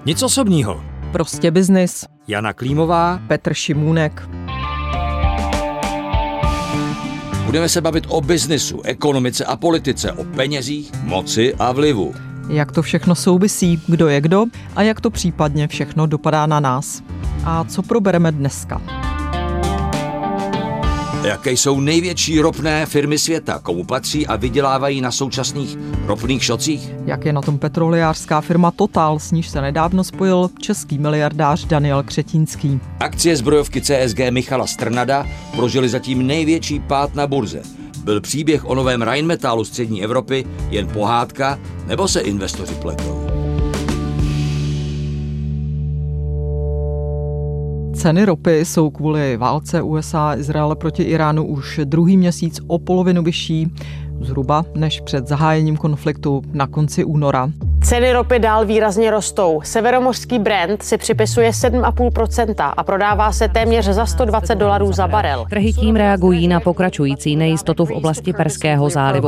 Nic osobního. Prostě biznis. Jana Klímová, Petr Šimůnek. Budeme se bavit o biznisu, ekonomice a politice, o penězích, moci a vlivu. Jak to všechno souvisí, kdo je kdo a jak to případně všechno dopadá na nás. A co probereme dneska? Jaké jsou největší ropné firmy světa, komu patří a vydělávají na současných ropných šocích? Jak je na tom petrolejářská firma Total, s níž se nedávno spojil český miliardář Daniel Křetínský. Akcie zbrojovky CSG Michala Strnada prožily zatím největší pád na burze. Byl příběh o novém Rheinmetallu střední Evropy jen pohádka, nebo se investoři pletou? Ceny ropy jsou kvůli válce USA a Izraele proti Iránu už druhý měsíc o polovinu vyšší, zhruba než před zahájením konfliktu na konci února. Ceny ropy dál výrazně rostou. Severomořský Brent si připisuje 7,5% a prodává se téměř za $120 za barel. Trhy tím reagují na pokračující nejistotu v oblasti Perského zálivu.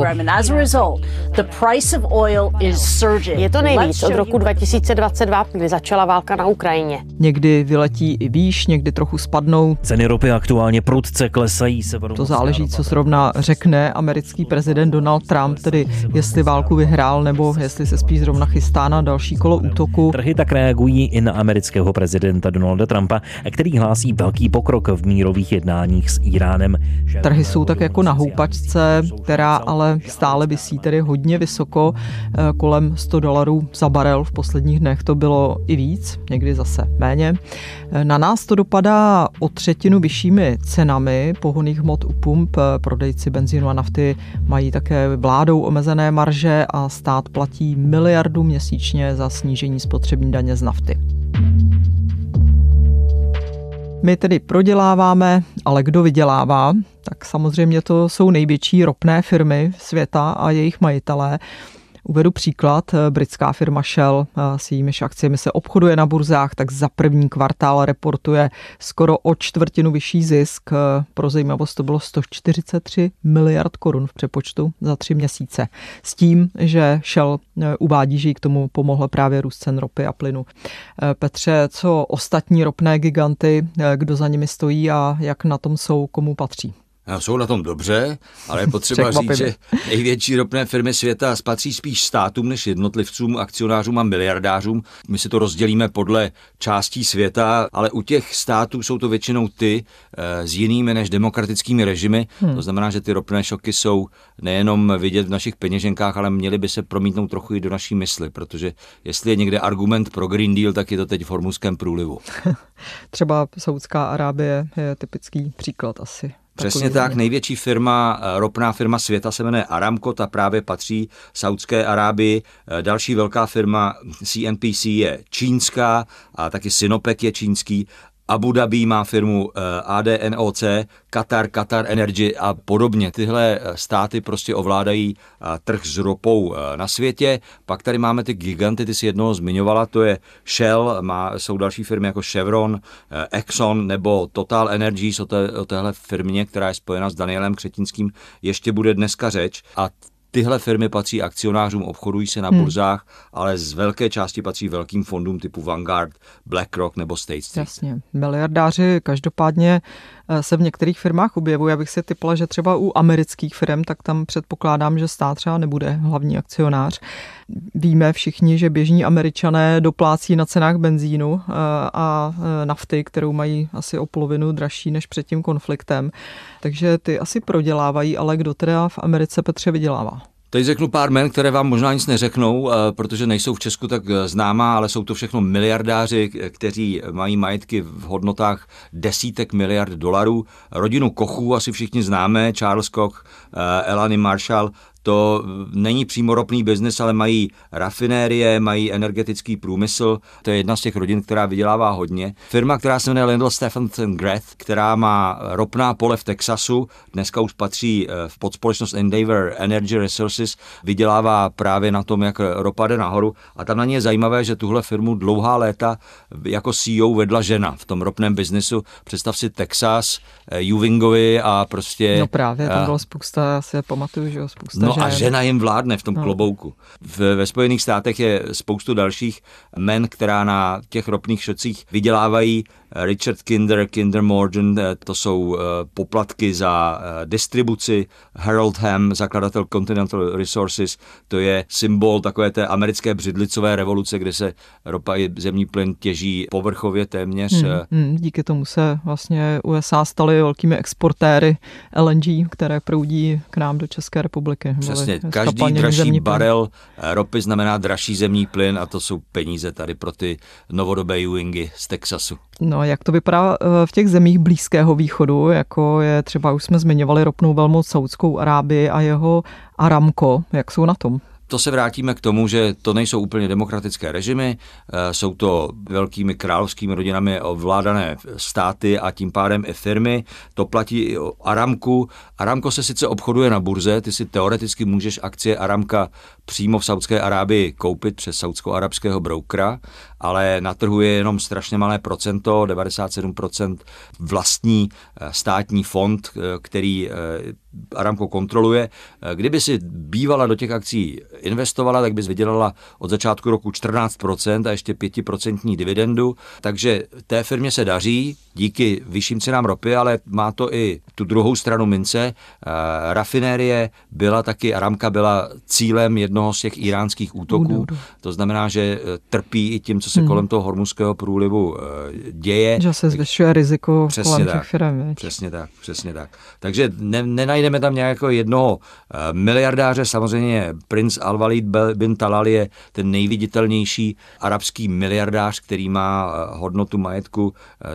Je to nejvíc od roku 2022, kdy začala válka na Ukrajině. Někdy vyletí i výš, někdy trochu spadnou. Ceny ropy aktuálně prudce klesají. To záleží, co zrovna řekne americký prezident Donald Trump, tedy jestli válku vyhrál nebo jestli se spíš zrovna chystá na další kolo útoku. Trhy tak reagují i na amerického prezidenta Donalda Trumpa, který hlásí velký pokrok v mírových jednáních s Iránem. Trhy jsou tak jako na houpačce, která ale stále visí tedy hodně vysoko, kolem $100 za barel. V posledních dnech to bylo i víc, někdy zase méně. Na nás to dopadá o třetinu vyššími cenami pohonných hmot u pump. Prodejci benzínu a nafty mají také vládou omezené marže a stát platí miliardu měsíčně za snížení spotřební daně z nafty. My tedy proděláváme, ale kdo vydělává? Tak samozřejmě to jsou největší ropné firmy světa a jejich majitelé. Uvedu příklad, britská firma Shell s jejímiž akciemi se obchoduje na burzách, tak za první kvartál reportuje skoro o čtvrtinu vyšší zisk. Pro zajímavost to bylo 143 miliard korun v přepočtu za 3 měsíce. S tím, že Shell uvádí, že jí k tomu pomohl právě růst cen ropy a plynu. Petře, co ostatní ropné giganty, kdo za nimi stojí a jak na tom jsou, komu patří? Jsou na tom dobře, ale je potřeba říct, že největší ropné firmy světa patří spíš státům než jednotlivcům, akcionářům a miliardářům. My si to rozdělíme podle částí světa, ale u těch států jsou to většinou ty s jinými než demokratickými režimy. To znamená, že ty ropné šoky jsou nejenom vidět v našich peněženkách, ale měly by se promítnout trochu i do naší mysli, protože jestli je někde argument pro Green Deal, tak je to teď v Hormuzském průlivu. Třeba Saudská Arábie je typický příklad asi. Přesně tak, největší firma, ropná firma světa se jmenuje Aramco, ta právě patří Saudské Arábii. Další velká firma CNPC je čínská a taky Sinopec je čínský. Abu Dhabi má firmu ADNOC, Qatar Energy a podobně. Tyhle státy prostě ovládají trh s ropou na světě. Pak tady máme ty giganty, ty si jednoho zmiňovala, to je Shell, jsou další firmy jako Chevron, Exxon nebo Total Energies, o téhle firmě, která je spojena s Danielem Křetínským, ještě bude dneska řeč. A tyhle firmy patří akcionářům, obchodují se na burzách, ale z velké části patří velkým fondům typu Vanguard, BlackRock nebo State Street. Jasně. Miliardáři každopádně se v některých firmách objevují. Já bych si tipla, že třeba u amerických firm, tak tam předpokládám, že stát třeba nebude hlavní akcionář. Víme všichni, že běžní Američané doplácí na cenách benzínu a nafty, kterou mají asi o polovinu dražší než před tím konfliktem. Takže ty asi prodělávají, ale kdo teda v Americe, Petře, vydělává? Teď řeknu pár jmen, které vám možná nic neřeknou, protože nejsou v Česku tak známá, ale jsou to všechno miliardáři, kteří mají majetky v hodnotách desítek miliard dolarů. Rodinu Kochů asi všichni známe, Charles Koch, Elanie Marshall. To není přímo ropný biznis, ale mají rafinérie, mají energetický průmysl. To je jedna z těch rodin, která vydělává hodně. Firma, která se jmenuje Lyndall Stephenson Grath, která má ropná pole v Texasu, dneska už patří v podspolečnost Endeavor Energy Resources, vydělává právě na tom, jak ropa jde nahoru. A tam na ní je zajímavé, že tuhle firmu dlouhá léta jako CEO vedla žena v tom ropném biznisu. Představ si Texas, Ewingovi a prostě... No právě, tam bylo spousta, já si pamatuju, že jo, spousta žen. No a žena jim vládne v tom klobouku. Ve Spojených státech je spoustu dalších men, která na těch ropných šocích vydělávají. Richard Kinder Morgan, to jsou poplatky za distribuci. Harold Hamm, zakladatel Continental Resources, to je symbol takové té americké břidlicové revoluce, kde se ropa i zemní plyn těží povrchově téměř. Díky tomu se vlastně USA staly velkými exportéry LNG, které proudí k nám do České republiky. Přesně, každý dražší barel ropy znamená dražší zemní plyn a to jsou peníze tady pro ty novodobé Ewingy z Texasu. No, jak to vypadá v těch zemích Blízkého východu, jako je třeba, už jsme zmiňovali ropnou velmoc Saudskou Arábii a jeho Aramco, jak jsou na tom? To se vrátíme k tomu, že to nejsou úplně demokratické režimy, jsou to velkými královskými rodinami ovládané státy a tím pádem i firmy. To platí i o Aramku. Aramco se sice obchoduje na burze, ty si teoreticky můžeš akcie Aramka přímo v Saudské Arábii koupit přes saudsko-arabského brokera, ale na trhu je jenom strašně malé procento, 97% vlastní státní fond, který Aramco kontroluje. Kdyby si bývala do těch akcí investovala, tak bys vydělala od začátku roku 14% a ještě 5% dividendu. Takže té firmě se daří díky vyšším cenám ropy, ale má to i tu druhou stranu mince. Rafinérie Aramka byla cílem jednoho z těch iránských útoků. To znamená, že trpí i tím, co se kolem toho Hormuzského průlivu děje. Že se zvyšuje riziko kolem těch firm. Přesně tak. Takže nenajdeme tam nějakého jednoho miliardáře, samozřejmě princ Al-Walid bin Talal je ten nejviditelnější arabský miliardář, který má hodnotu majetku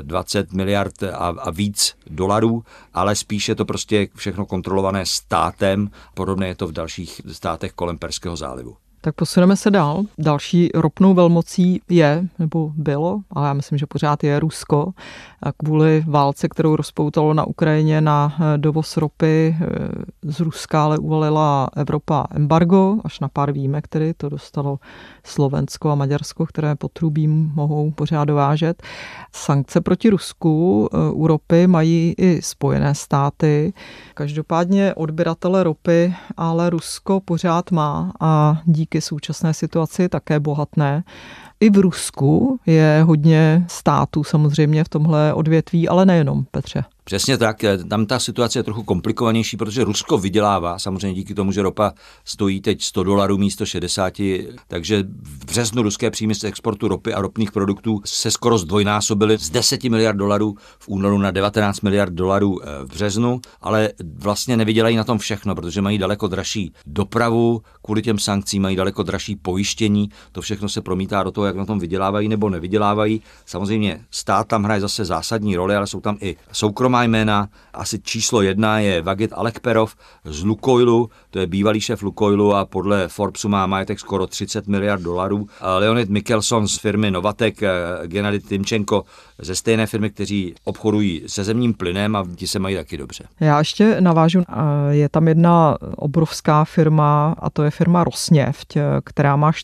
20 miliard a víc dolarů, ale spíše to prostě všechno kontrolované státem, podobné je to v dalších státech kolem Perského zálivu. Tak posuneme se dál. Další ropnou velmocí je, nebo bylo, ale já myslím, že pořád je Rusko. A kvůli válce, kterou rozpoutalo na Ukrajině na dovoz ropy z Ruska, ale uvalila Evropa embargo, až na pár výjimek, tedy to dostalo Slovensko a Maďarsko, které potrubím mohou pořád dovážet. Sankce proti Rusku u ropy mají i Spojené státy. Každopádně odběratele ropy, ale Rusko pořád má a díky současné situaci také bohatné. I v Rusku je hodně států samozřejmě v tomhle odvětví, ale nejenom, Petře. Přesně tak, tam ta situace je trochu komplikovanější, protože Rusko vydělává, samozřejmě díky tomu, že ropa stojí teď $100 místo 60, takže v březnu ruské příjmy z exportu ropy a ropných produktů se skoro zdvojnásobily z $10 miliard v únoru na $19 miliard v březnu, ale vlastně nevydělají na tom všechno, protože mají daleko dražší dopravu, kvůli těm sankcím mají daleko dražší pojištění, to všechno se promítá do toho, jak na tom vydělávají nebo nevydělávají. Samozřejmě stát tam hraje zase zásadní roli, ale jsou tam i soukromá jména. Asi číslo 1 je Vagit Alekperov z Lukoilu, to je bývalý šéf Lukoilu a podle Forbesu má majetek skoro $30 miliard. Leonid Mikkelson z firmy Novatek, Gennady Timčenko ze stejné firmy, kteří obchodují se zemním plynem a ti se mají taky dobře. Já ještě navážu, je tam jedna obrovská firma a to je firma Rosneft, která má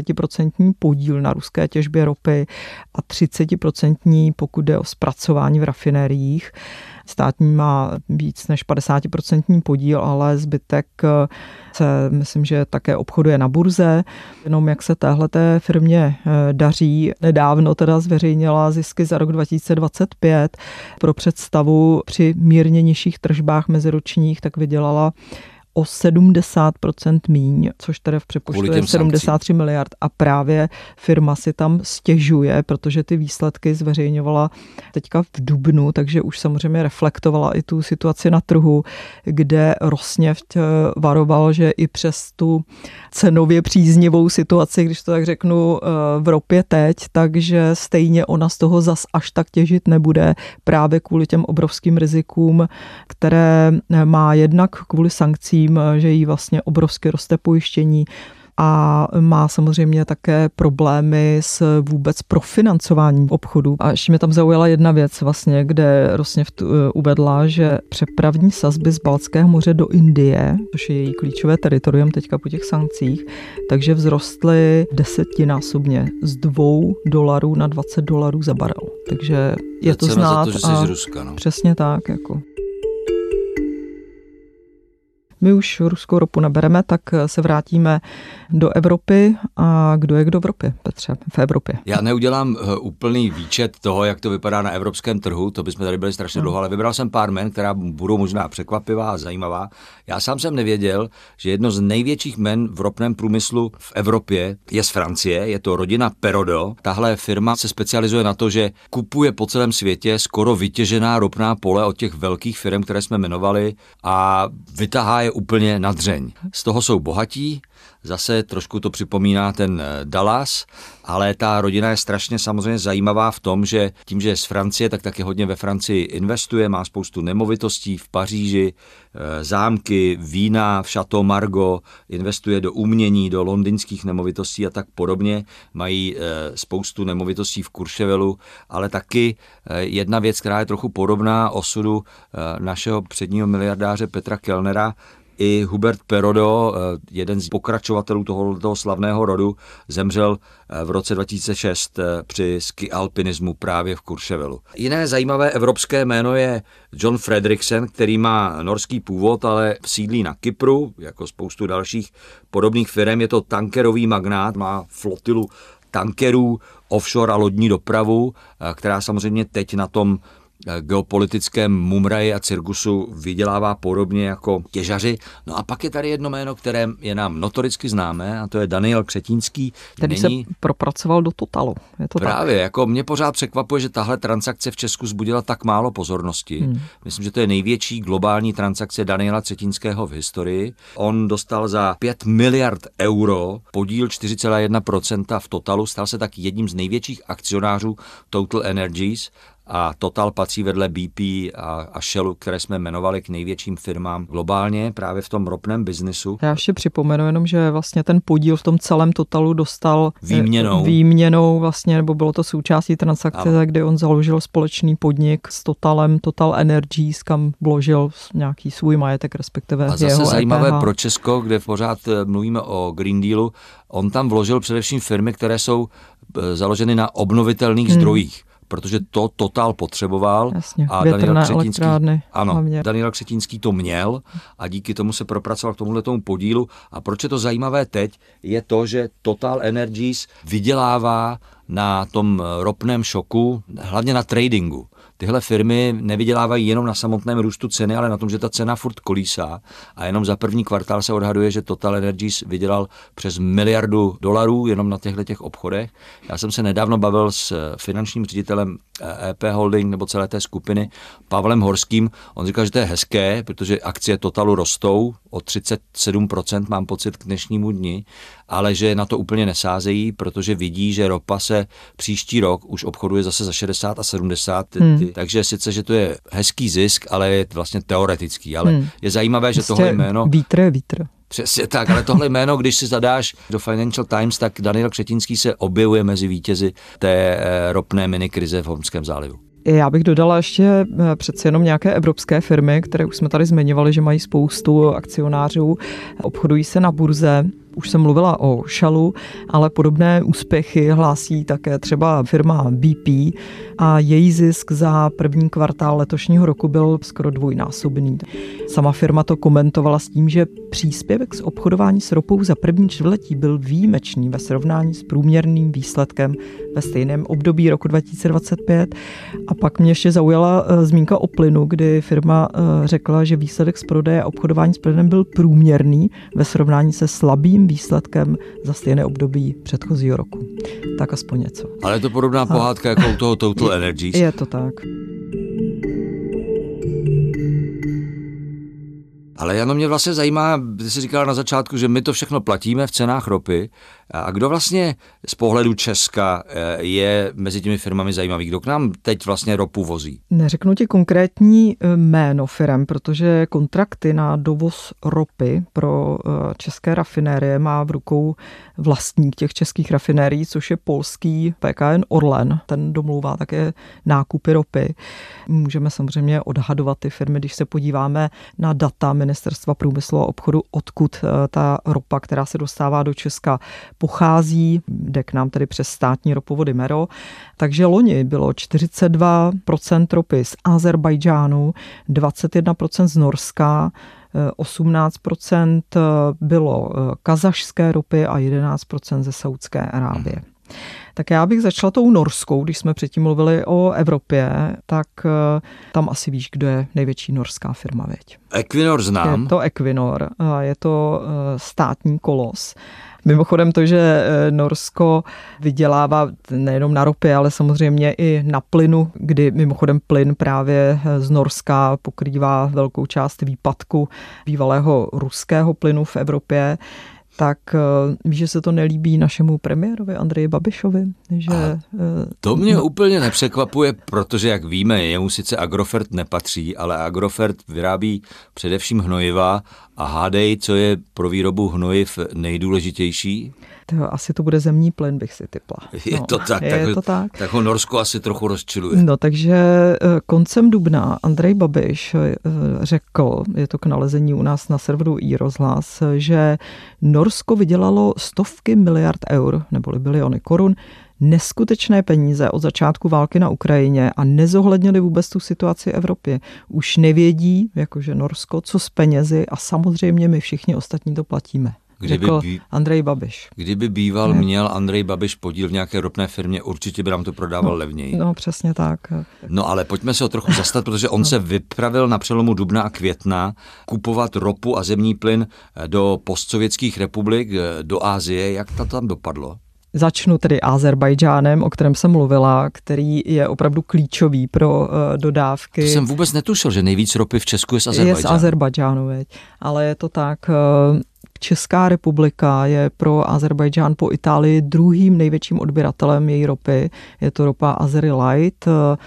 40% podíl na ruské těžbě ropy a 30% pokud jde o zpracování v rafinériích. Státní má víc než 50% podíl, ale zbytek se, myslím, že také obchoduje na burze. Jenom jak se téhleté firmě daří. Nedávno teda zveřejnila zisky za rok 2025. Pro představu při mírně nižších tržbách meziročních tak vydělala o 70% míň, což tedy v přepočtu je 73 miliard a právě firma si tam stěžuje, protože ty výsledky zveřejňovala teďka v dubnu, takže už samozřejmě reflektovala i tu situaci na trhu, kde Rosneft varoval, že i přes tu cenově příznivou situaci, když to tak řeknu, v ropě teď, takže stejně ona z toho zas až tak těžit nebude právě kvůli těm obrovským rizikům, které má jednak kvůli sankcím, že jí vlastně obrovsky roste pojištění a má samozřejmě také problémy s vůbec profinancováním obchodu. A ještě mě tam zaujala jedna věc vlastně, kde Rosneft uvedla, že přepravní sazby z Baltského moře do Indie, což je její klíčové teritorium teďka po těch sankcích, takže vzrostly 10násobně z $2 na $20 za barel. Takže je to znát. Za to, že jsi z Ruska, no. Přesně tak, jako. My už ruskou ropu nebereme, tak se vrátíme do Evropy. A kdo je kdo v Evropě, Petře, v Evropě? Já neudělám úplný výčet toho, jak to vypadá na evropském trhu, to bychom tady byli strašně dlouho, ale vybral jsem pár jmen, která budou možná překvapivá a zajímavá. Já sám jsem nevěděl, že jedno z největších jmen v ropném průmyslu v Evropě je z Francie, je to rodina Perrodo. Tahle firma se specializuje na to, že kupuje po celém světě skoro vytěžená ropná pole od těch velkých firm, které jsme jmenovali, a vytahá je úplně na dřeň. Z toho jsou bohatí, zase trošku to připomíná ten Dallas, ale ta rodina je strašně samozřejmě zajímavá v tom, že tím, že je z Francie, tak taky hodně ve Francii investuje, má spoustu nemovitostí v Paříži, zámky, vína v Chateau Margaux, investuje do umění, do londýnských nemovitostí a tak podobně. Mají spoustu nemovitostí v Courchevelu, ale taky jedna věc, která je trochu podobná osudu našeho předního miliardáře Petra Kellnera. I Hubert Perrodo, jeden z pokračovatelů tohoto slavného rodu, zemřel v roce 2006 při ski alpinismu právě v Courchevelu. Jiné zajímavé evropské jméno je John Fredriksen, který má norský původ, ale sídlí na Kypru, jako spoustu dalších podobných firm. Je to tankerový magnát, má flotilu tankerů, offshore a lodní dopravu, která samozřejmě teď na tom geopolitickém mumraji a cirkusu vydělává podobně jako těžaři. No a pak je tady jedno jméno, které je nám notoricky známé, a to je Daniel Křetínský. Který se propracoval do Totalu. Je to právě, tak? Jako mě pořád překvapuje, že tahle transakce v Česku vzbudila tak málo pozornosti. Myslím, že to je největší globální transakce Daniela Křetínského v historii. On dostal za 5 miliard euro podíl 4,1% v Totalu, stal se tak jedním z největších akcionářů Total Energies. A Total patří vedle BP a Shellu, které jsme jmenovali, k největším firmám globálně právě v tom ropném biznisu. Já ještě připomenu jenom, že vlastně ten podíl v tom celém Totalu dostal výměnou vlastně, nebo bylo to součástí transakce, kdy on založil společný podnik s Totalem, Total Energies, kam vložil nějaký svůj majetek, respektive jeho A zase zajímavé EPH. pro Česko, kde pořád mluvíme o Green Dealu, on tam vložil především firmy, které jsou založeny na obnovitelných zdrojích. Protože to Total potřeboval. Jasně, a Daniel Křetínský to měl a díky tomu se propracoval k tomuhletomu podílu. A proč je to zajímavé teď, je to, že Total Energies vydělává na tom ropném šoku, hlavně na tradingu. Tyhle firmy nevydělávají jenom na samotném růstu ceny, ale na tom, že ta cena furt kolísá. A jenom za první kvartál se odhaduje, že Total Energies vydělal přes $1 miliardu jenom na těchto obchodech. Já jsem se nedávno bavil s finančním ředitelem EP Holding nebo celé té skupiny, Pavlem Horským. On říkal, že to je hezké, protože akcie Totalu rostou o 37%, mám pocit, k dnešnímu dni, ale že na to úplně nesázejí, protože vidí, že ropa se příští rok už obchoduje zase za 60 a 70. Takže sice, že to je hezký zisk, ale je vlastně teoretický. Ale je zajímavé, že tohle jméno... Vítr. Přesně tak, ale tohle jméno, když si zadáš do Financial Times, tak Daniel Křetínský se objevuje mezi vítězi té ropné minikrize v Holandském zálivu. Já bych dodala ještě přece jenom nějaké evropské firmy, které už jsme tady zmiňovali, že mají spoustu akcionářů, obchodují se na burze. Už jsem mluvila o Shellu, ale podobné úspěchy hlásí také třeba firma BP a její zisk za první kvartál letošního roku byl skoro dvojnásobný. Sama firma to komentovala s tím, že příspěvek z obchodování s ropou za první čtvrtletí byl výjimečný ve srovnání s průměrným výsledkem ve stejném období roku 2025. A pak mě ještě zaujala zmínka o plynu, kdy firma řekla, že výsledek z prodeje a obchodování s plynem byl průměrný ve srovnání se slabým výsledkem za stejné období předchozího roku. Tak aspoň něco. Ale je to podobná pohádka jako u toho Total Energies. Je to tak. Ale jenom mě vlastně zajímá, ty jsi říkala na začátku, že my to všechno platíme v cenách ropy. A kdo vlastně z pohledu Česka je mezi těmi firmami zajímavý? Kdo k nám teď vlastně ropu vozí? Neřeknu ti konkrétní jméno firem, protože kontrakty na dovoz ropy pro české rafinérie má v rukou vlastník těch českých rafinérií, což je polský PKN Orlen. Ten domlouvá také nákupy ropy. Můžeme samozřejmě odhadovat ty firmy, když se podíváme na data Ministerstva průmyslu a obchodu, odkud ta ropa, která se dostává do Česka, pochází, jde k nám tedy přes státní ropovody MERO. Takže loni bylo 42% ropy z Azerbajdžánu, 21% z Norska, 18% bylo kazašské ropy a 11% ze Saúdské Arábie. Tak já bych začala tou norskou, když jsme předtím mluvili o Evropě, tak tam asi víš, kdo je největší norská firma, veď? Equinor znám. Je to Equinor, je to státní kolos. Mimochodem to, že Norsko vydělává nejenom na ropě, ale samozřejmě i na plynu, kdy mimochodem plyn právě z Norska pokrývá velkou část výpadku bývalého ruského plynu v Evropě, tak víš, že se to nelíbí našemu premiérovi Andreji Babišovi? Že, to mě úplně nepřekvapuje, protože, jak víme, jemu sice Agrofert nepatří, ale Agrofert vyrábí především hnojiva a hádej, co je pro výrobu hnojiv nejdůležitější? Asi to bude zemní plyn, bych si tipla. Je to tak, tak ho Norsko asi trochu rozčiluje. No, takže koncem dubna Andrej Babiš řekl, je to k nalezení u nás na serveru iRozhlas, že Norsko vydělalo stovky miliard eur, neboli biliony korun, neskutečné peníze od začátku války na Ukrajině a nezohlednili vůbec tu situaci v Evropě. Už nevědí, jakože Norsko, co s penězi a samozřejmě my všichni ostatní to platíme. Řekl Andrej Babiš. Kdyby býval měl Andrej Babiš podíl v nějaké ropné firmě, určitě by nám to prodával levněji. No, přesně tak. No ale pojďme se ho trochu zastat, protože on se vypravil na přelomu dubna a května kupovat ropu a zemní plyn do postsovětských republik, do Asie. Jak to tam dopadlo? Začnu tedy Azerbajdžánem, o kterém jsem mluvila, který je opravdu klíčový pro dodávky. To jsem vůbec netušil, že nejvíc ropy v Česku je z Azerbajdžánu. Je z Azerbajdžánu, veď. Ale je to tak. Česká republika je pro Azerbajdžán po Itálii druhým největším odběratelem její ropy. Je to ropa Azeri Light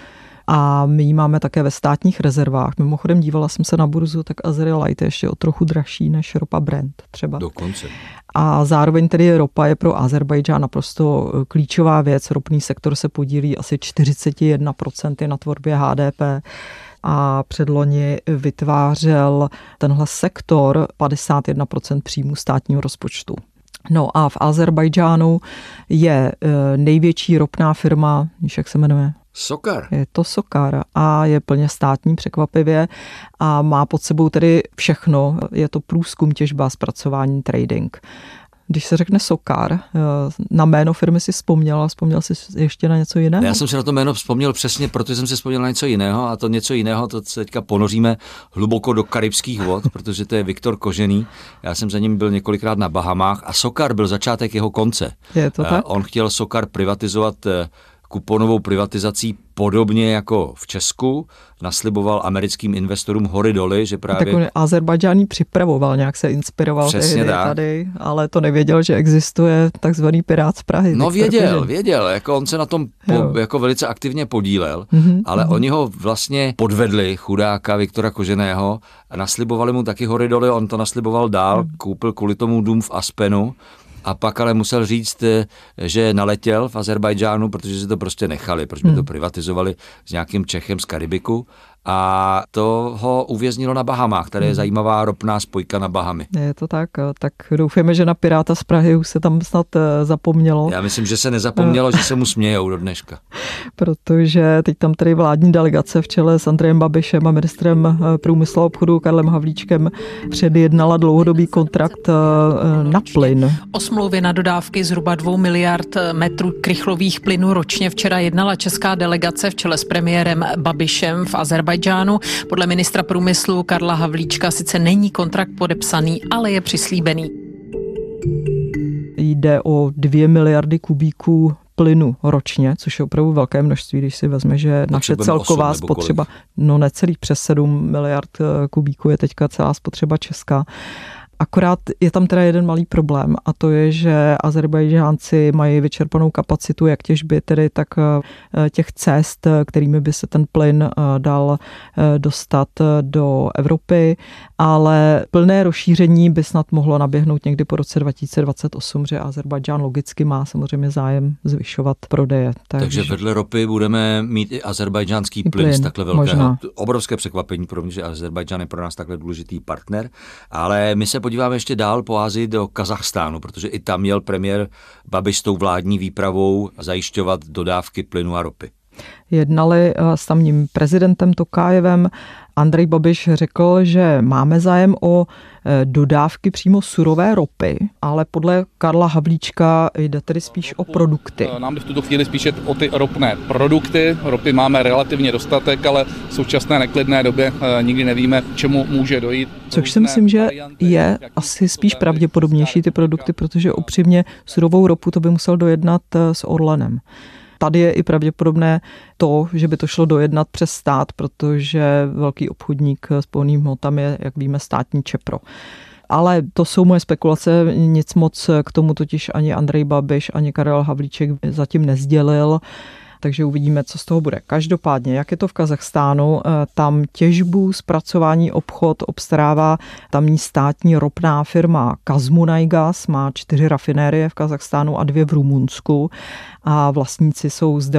a my ji máme také ve státních rezervách. Mimochodem dívala jsem se na burzu, tak Azeri Light je ještě o trochu dražší než ropa Brent třeba. Dokonce. A zároveň tedy ropa je pro Azerbajdžán naprosto klíčová věc. Ropný sektor se podílí asi 41% na tvorbě HDP. A předloni vytvářel tenhle sektor 51% příjmů státního rozpočtu. No a v Azerbajdžánu je největší ropná firma, víš, jak se jmenuje? Sokar. Je to Sokar a je plně státní překvapivě a má pod sebou tedy všechno. Je to průzkum, těžba, zpracování, trading. Když se řekne Sokar, na jméno firmy si vzpomněl jsi ještě na něco jiného? Já jsem si na to jméno vzpomněl přesně, protože jsem si vzpomněl na něco jiného a to něco jiného, to se teďka ponoříme hluboko do karibských vod, protože to je Viktor Kožený. Já jsem za ním byl několikrát na Bahamách a Sokar byl začátek jeho konce. Je to tak? On chtěl Sokar privatizovat kuponovou privatizací podobně jako v Česku, nasliboval americkým investorům hory doly, že právě... Tak on Azerbajdžán připravoval, nějak se inspiroval tehdy tady, ale to nevěděl, že existuje takzvaný Pirát z Prahy. No věděl, jako on se na tom jako velice aktivně podílel, ale oni ho vlastně podvedli, chudáka Viktora Koženého, a naslibovali mu taky hory doly, on to nasliboval dál, koupil kvůli tomu dům v Aspenu, a pak ale musel říct, že naletěl v Azerbajdžánu, protože si to prostě nechali, protože by to privatizovali s nějakým Čechem z Karibiku a to ho uvěznilo na Bahamách, tady je zajímavá ropná spojka na Bahamy. Je to tak, tak doufáme, že na Piráta z Prahy už se tam snad zapomnělo. Já myslím, že se nezapomnělo, že se mu smějou do dneška. Protože teď tam tady vládní delegace v čele s Andrejem Babišem a ministrem průmyslu a obchodu Karlem Havlíčkem předjednala dlouhodobý kontrakt na plyn. O smlouvě na dodávky zhruba 2 miliard metrů krychlových plynů ročně včera jednala česká delegace v čele s premiérem Babišem v Azerbajdžánu. Podle ministra průmyslu Karla Havlíčka sice není kontrakt podepsaný, ale je přislíbený. Jde o 2 miliardy kubíků plynu ročně, což je opravdu velké množství, když si vezme, že naše celková spotřeba, necelých přes 7 miliard kubíků je teďka celá spotřeba česká. Akorát je tam teda jeden malý problém a to je, že Azerbajdžánci mají vyčerpanou kapacitu jak těžby, tedy tak těch cest, kterými by se ten plyn dal dostat do Evropy, ale plné rozšíření by snad mohlo naběhnout někdy po roce 2028, že Azerbajdžán logicky má samozřejmě zájem zvyšovat prodeje. Takže vedle ropy budeme mít i azerbajdžánský plyn takhle velkého. Obrovské překvapení pro mě, že Azerbajdžán je pro nás takhle důležitý partner, ale my se podíváme ještě dál po Asii do Kazachstánu, protože i tam měl premiér Babiš s tou vládní výpravou zajišťovat dodávky plynu a ropy. Jednali s tamním prezidentem Tokájevem. Andrej Babiš řekl, že máme zájem o dodávky přímo surové ropy, ale podle Karla Havlíčka jde tedy spíš o produkty. Nám jde v tuto chvíli spíše o ty ropné produkty. Ropy máme relativně dostatek, ale v současné neklidné době nikdy nevíme, čemu může dojít. Což si myslím, že je asi spíš pravděpodobnější ty produkty, protože upřímně surovou ropu to by musel dojednat s Orlenem. Tady je i pravděpodobné to, že by to šlo dojednat přes stát, protože velký obchodník s pohonnými hmotami je, jak víme, státní ČEPRO. Ale to jsou moje spekulace, nic moc k tomu totiž ani Andrej Babiš, ani Karel Havlíček zatím nesdělil. Takže uvidíme, co z toho bude. Každopádně, jak je to v Kazachstánu, tam těžbu, zpracování, obchod obstarává tamní státní ropná firma Kazmunaygas, má 4 rafinérie v Kazachstánu a 2 v Rumunsku a vlastníci jsou z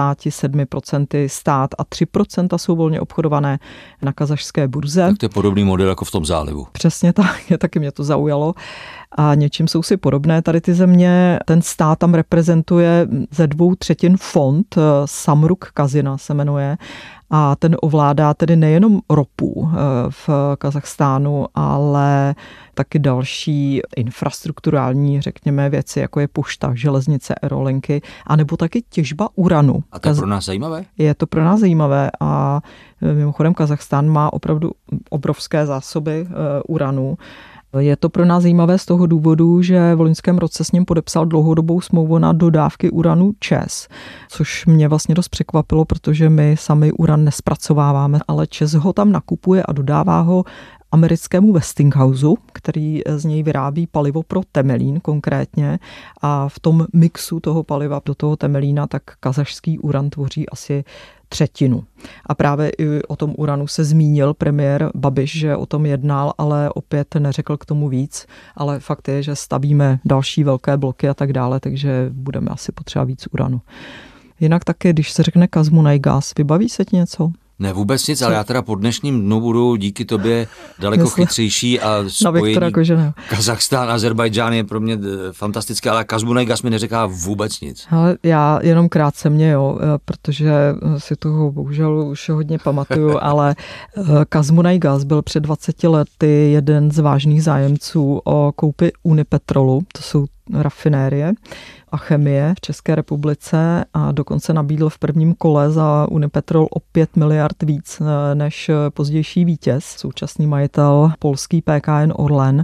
97% stát a 3% jsou volně obchodované na kazašské burze. Tak to je podobný model jako v tom zálivu. Přesně tak, taky mě to zaujalo. A něčím jsou si podobné tady ty země. Ten stát tam reprezentuje ze 2/3 fond, Samruk Kazina se jmenuje, a ten ovládá tedy nejenom ropu v Kazachstánu, ale taky další infrastrukturální, řekněme, věci, jako je pošta, železnice, aerolinky, anebo taky těžba uranu. A to je pro nás zajímavé? Je to pro nás zajímavé a mimochodem Kazachstán má opravdu obrovské zásoby uranu. Je to pro nás zajímavé z toho důvodu, že v loňském roce s ním podepsal dlouhodobou smlouvu na dodávky uranu ČEZ, což mě vlastně dost překvapilo, protože my sami uran nespracováváme, ale ČEZ ho tam nakupuje a dodává ho americkému Westinghouse, který z něj vyrábí palivo pro Temelín konkrétně a v tom mixu toho paliva do toho Temelína tak kazašský uran tvoří asi 1/3. A právě i o tom uranu se zmínil premiér Babiš, že o tom jednal, ale opět neřekl k tomu víc, ale fakt je, že stavíme další velké bloky a tak dále, takže budeme asi potřebovat víc uranu. Jinak taky, když se řekne Kazmunaygas, vybaví se ti něco? Ne, vůbec nic, ale já teda po dnešním dnu budu díky tobě daleko chytřejší a spojení Kazachstán, Azerbajdžán je pro mě fantastické, ale Kazmunaygas mi neříká vůbec nic. Ale já jenom krátce mě, protože si toho bohužel už hodně pamatuju, ale Kazmunaygas byl před 20 lety jeden z vážných zájemců o koupi Unipetrolu, to jsou rafinérie a chemie v České republice a dokonce nabídl v prvním kole za Unipetrol o 5 miliard víc než pozdější vítěz, současný majitel polský PKN Orlen.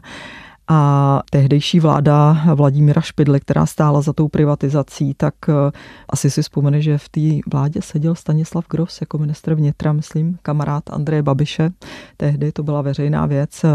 A tehdejší vláda Vladimíra Špidly, která stála za tou privatizací, tak asi si vzpomene, že v té vládě seděl Stanislav Gross jako ministr vnitra, myslím, kamarád Andreje Babiše. Tehdy to byla veřejná věc.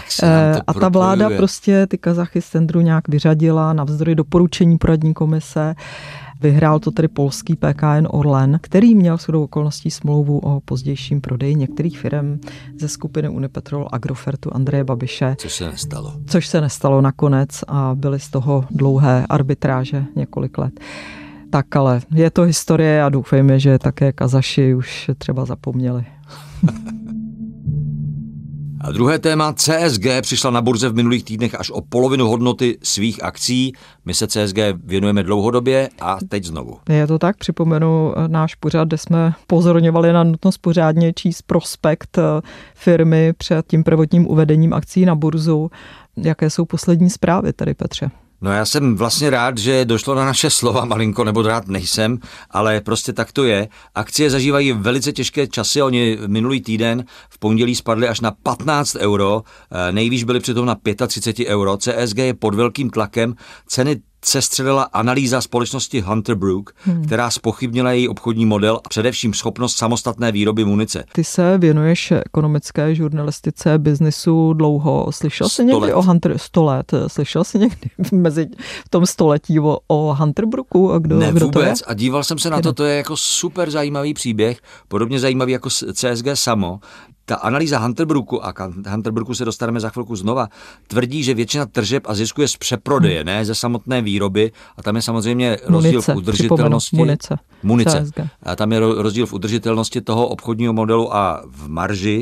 A ta vláda prostě ty Kazachy z tendru nějak vyřadila navzdory doporučení poradní komise. Vyhrál to tedy polský PKN Orlen, který měl shodou okolností smlouvu o pozdějším prodeji některých firem ze skupiny Unipetrol Agrofertu Andreje Babiše. Což se nestalo nakonec a byly z toho dlouhé arbitráže několik let. Tak ale je to historie a doufejme, že také Kazaši už třeba zapomněli. A druhé téma, CSG přišla na burze v minulých týdnech až o polovinu hodnoty svých akcí. My se CSG věnujeme dlouhodobě a teď znovu. Je to tak, připomenu náš pořad, kde jsme pozorňovali na nutnost pořádně číst prospekt firmy před tím prvotním uvedením akcí na burzu. Jaké jsou poslední zprávy tady, Petře? No já jsem vlastně rád, že došlo na naše slova malinko, nebo rád nejsem, ale prostě tak to je. Akcie zažívají velice těžké časy, oni minulý týden v pondělí spadly až na 15 euro, nejvýš byly přitom na 35 euro. CSG je pod velkým tlakem, ceny sestřelila analýza společnosti Hunter Brook, která zpochybnila její obchodní model a především schopnost samostatné výroby munice. Ty se věnuješ ekonomické žurnalistice, biznisu dlouho. Slyšel jsi někdy o Hunter 100 let? Slyšel jsi někdy v tom století o Hunter Brooku? Ne, kdo vůbec. To je? A díval jsem se na to je jako super zajímavý příběh, podobně zajímavý jako CSG samo. Ta analýza Hunter Brooku, a Hunter Brooku se dostaneme za chvilku znova, tvrdí, že většina tržeb a zisku je z přeprodeje, ne ze samotné výroby. A tam je samozřejmě rozdíl v udržitelnosti. Munice. A tam je rozdíl v udržitelnosti toho obchodního modelu a v marži.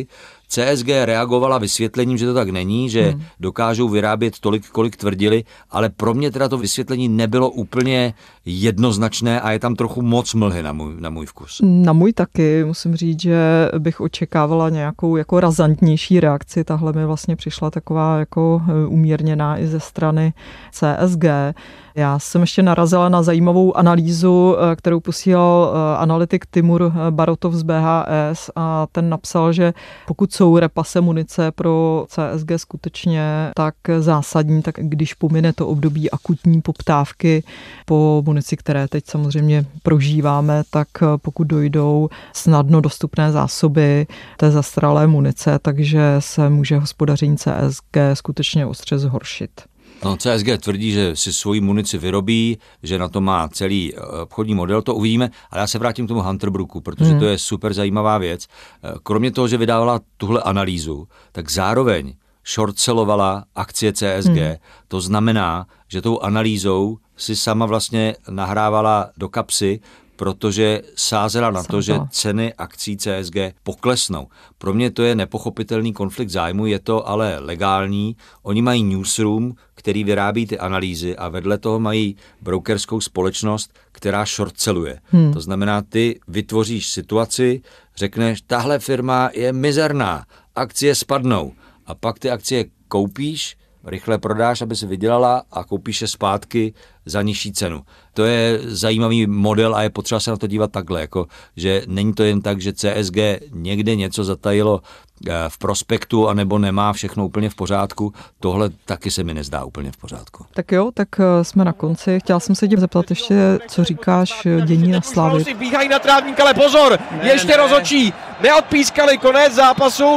CSG reagovala vysvětlením, že to tak není, že dokážou vyrábět tolik, kolik tvrdili, ale pro mě teda to vysvětlení nebylo úplně jednoznačné a je tam trochu moc mlhy na můj vkus. Na můj taky, musím říct, že bych očekávala nějakou jako razantnější reakci. Tahle mi vlastně přišla taková jako umírněná i ze strany CSG. Já jsem ještě narazila na zajímavou analýzu, kterou posílal analytik Timur Barotov z BHS a ten napsal, že pokud jsou repase munice pro CSG skutečně tak zásadní, tak když pomine to období akutní poptávky po munici, které teď samozřejmě prožíváme, tak pokud dojdou snadno dostupné zásoby té zastaralé munice, takže se může hospodaření CSG skutečně ostře zhoršit. No, CSG tvrdí, že si svoji munici vyrobí, že na to má celý obchodní model, to uvidíme, ale já se vrátím k tomu Hunterbrooku, protože to je super zajímavá věc. Kromě toho, že vydávala tuhle analýzu, tak zároveň shortsellovala akcie CSG. To znamená, že tou analýzou si sama vlastně nahrávala do kapsy, protože sázela na to, že ceny akcí CSG poklesnou. Pro mě to je nepochopitelný konflikt zájmu, je to ale legální. Oni mají newsroom, který vyrábí ty analýzy a vedle toho mají brokerskou společnost, která shortcelluje. To znamená, ty vytvoříš situaci, řekneš, tahle firma je mizerná, akcie spadnou a pak ty akcie koupíš, rychle prodáš, aby si vydělala a koupíš je zpátky za nižší cenu. To je zajímavý model a je potřeba se na to dívat takhle, jako, že není to jen tak, že CSG někde něco zatajilo v prospektu anebo nemá všechno úplně v pořádku. Tohle taky se mi nezdá úplně v pořádku. Tak jo, tak jsme na konci. Chtěla jsem se tě zeptat ještě, co říkáš dění na Slavii. Bíhají na trávník, ale pozor, ještě rozhodčí, neodpískali, konec zápasu.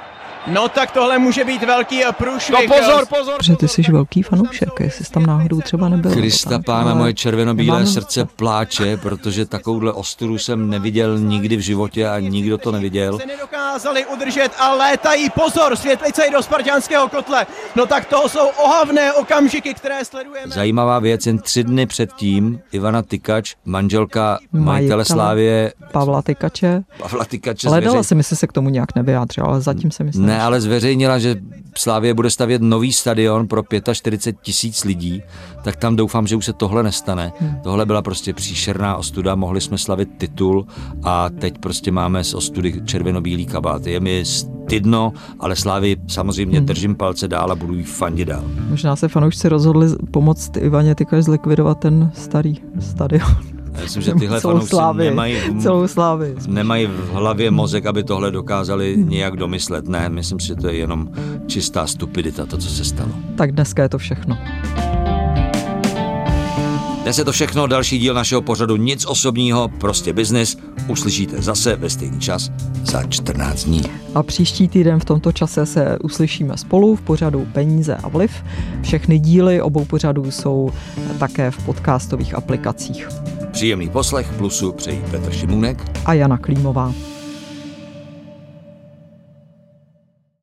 No tak tohle může být velký průšvih. No pozor. Protože ty jsi velký fanoušek, jestli jsi tam náhodou třeba nebyl. Krista pána, moje červeno-bílé srdce pláče, protože takovouhle ostudu jsem neviděl nikdy v životě a nikdo to neviděl. Se nedokázali udržet a létají, pozor, světlice do spartanského kotle. No tak to jsou ohavné okamžiky, které sledujeme. Zajímavá věc, jen 3 dny předtím Ivana Tykač, manželka majitele Slávie Pavla Tykače. Ale dala si mysli se k tomu nějak nevyjádřil, ale zatím se myslím. Ne, ale zveřejnila, že Slavie bude stavět nový stadion pro 45 000 lidí, tak tam doufám, že už se tohle nestane. Tohle byla prostě příšerná ostuda, mohli jsme slavit titul a teď prostě máme z ostudy červeno-bílý kabát. Je mi stydno, ale Slavii samozřejmě držím palce dál a budu jí fandit dál. Možná se fanoušci rozhodli pomoct Ivaně Tykač zlikvidovat ten starý stadion. Já myslím, že tyhle fanoušci nemají v hlavě mozek, aby tohle dokázali nějak domyslet. Ne, myslím si, že to je jenom čistá stupidita, to, co se stalo. Tak dneska je to všechno. Dnes je to všechno, další díl našeho pořadu Nic osobního, prostě biznis. Uslyšíte zase ve stejný čas za 14 dní. A příští týden v tomto čase se uslyšíme spolu v pořadu Peníze a vliv. Všechny díly obou pořadů jsou také v podcastových aplikacích. Příjemný poslech, Plusu přejí Petr Šimůnek a Jana Klímová.